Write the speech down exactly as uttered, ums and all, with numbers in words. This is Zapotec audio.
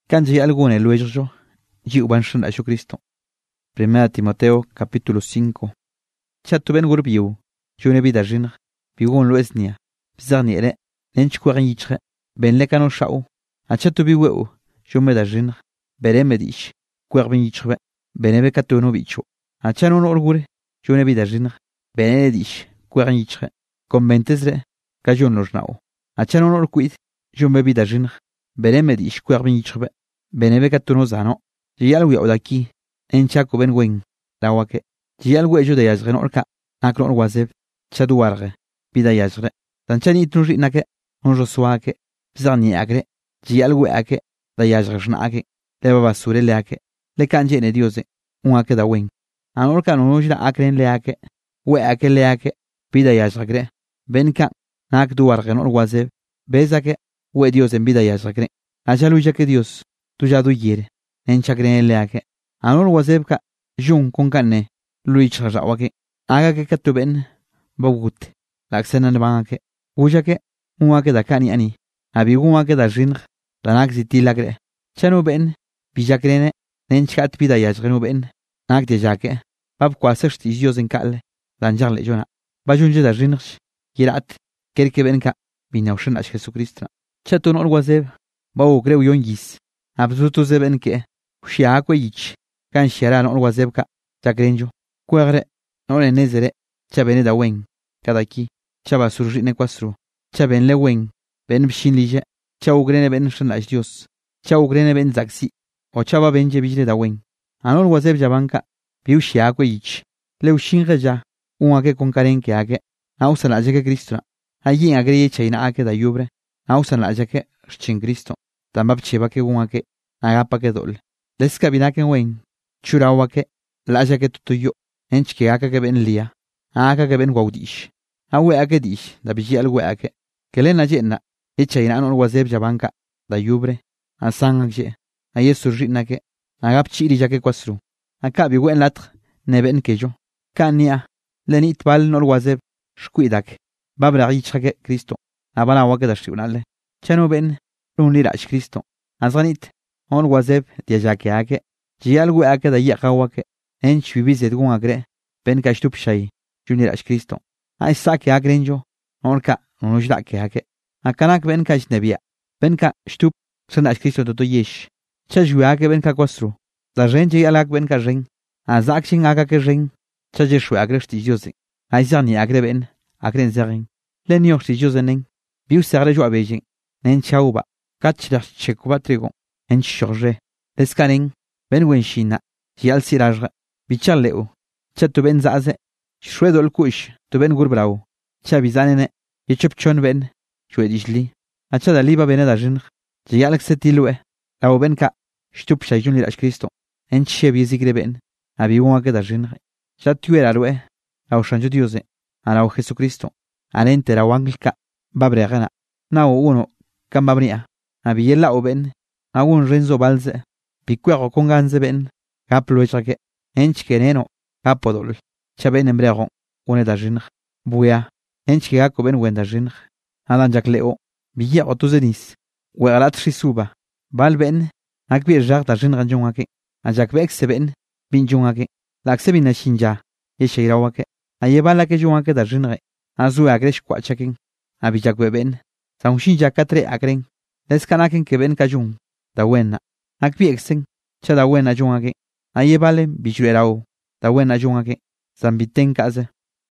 Can chial gune luego yiu ban shanda Jesucristo. Primera Timoteo capítulo cinco. Chatu ben gurbiu, june vida jin, bigon luesnia, bizarniere, nench kwarin yichre, ben lekano shau, a chatu biweu, jume da jin, bere medish, kwarbin yichre, benebe katono bicho, a chanon orgure, june vida jin, benedish, kwarin yichre, conventesre, kajon lojnao, a chanon orquid, jume vida jin, bere medish, kwarbin yichre, benebe katono zano, jial wi odaki, enchaku ben wen, lawake. Jial wejo de yazre orka, akron wazeb, chaduarge, bida yazre. Tanchani itnuji nake, onjo suake, bizarni agre, jial weake, da yazre shnake, leva basure leake, le kanje ne diose, un ake da wen. An orka nojila akren leake, weake leake, bida yazre, benka, nak duarge nor wazeb, bezake, we dios en bida yazre. Ajalu que dios, tu ya du yere, enchagren leake. Anor wazebka, jun con canne. Luich rawake, aga que catuben, bogut, la xenan banque, uja que, un que da cani ani, abigun que da ring, la naxiti lagre, chano ben, bijacrene, nenchat pida yajrenu ben, nak de jaque, bab quasers tizios en cal, danjarle jona, bajunje da rinch, girat, kerke benka, binaushan a Jesucristo. Chaton or wazeb, bau creu yongis, abzutu zebenke, shiakwe yich, can shiaran or wazebka, jacrenjo. Cuagre, no le nezere, chabene da wen, kadaki, chaba surjine quastro, chaben le wen, ben bshin lige, chaugrene ben shanlash dios, chaugrene ben zaxi, o chaba benje bile da wen. Anor wazeb jabanka, piu shiakwe yich, leu shinga un ake con karen que ake, ausan la que Cristo, allí agrie chaina ake da yubre, ausan la que chin Cristo, tambab cheba que un ake, agapa que dol, les cabinake wen, churawake, la que tutuyo. Ench que aka que ben lia, aka que ben waudish, awe ake dish, da biji alwe ake, que le na jenna, echa ina no wazeb jabanka, da yubre, a sang akje, a yesu ritna ke, agap chiri jake kwasru, aka bi wen latr, ne ben kejo, ka nia, le nit bal no wazeb, shkuidak, babra yichake Cristo, abana wake da shunale, chano ben, un lirach Cristo, azanit, on wazeb, dia jake ake, ji alwe ake da yakawake, ench vivizet gun agre, ben kashtup shay, junirash Cristo. Ay sake agrenjo, onka, nonujda ke hake. Akanak ben kash nebia, ben ka shtup, sanash Cristo to yesh. Chajuake ben ka kwastru, la renje alak ben ka ring, azakshin aga ke ring, chajeshu agreshti joze. Ay zani agre ben, agren zaring. Len yoshti jozening, biu sarre jo abejing, nen chauba, kachdash chekuba trigo, en chorje. Leskaning, ben wenshina, jial sirajre. Bichaleu, chatu ben zaze, shredo el kush, tu ben gurbrau, chabizanene, yechupchon ben, shwedishli, achada liba beneda jin, jialek setilue, la benka, shtup shayun lirash Cristo, en chebizigre ben, abiwon que da jin, chatuera lue, la shanju diose, ala Jesucristo, alente la wanglka, babregana, nao uno, cambabria, abiela o ben, agun renzo balze, picuero con ganze ben, caplo echake. Ench que neno, capodol, chaben embrego, une da jin, buya, ench que gaco ben wenda jin, adan jacleo, villa otuzenis, wegalat shisuba, bal ben, akbi jar da jin ranjongake, a jacbex se ben, binjongake, laxebina shinja, yesheirawake, a yebala que jongake da jinre, azu agresh quachaking, a bijacbe ben, saushin jacatre agren, lescanaken que ben cajun, da wena, akbi exen, chada wena jongake. Aye vale, bichuerao, da buena yungake, zambiten kaze,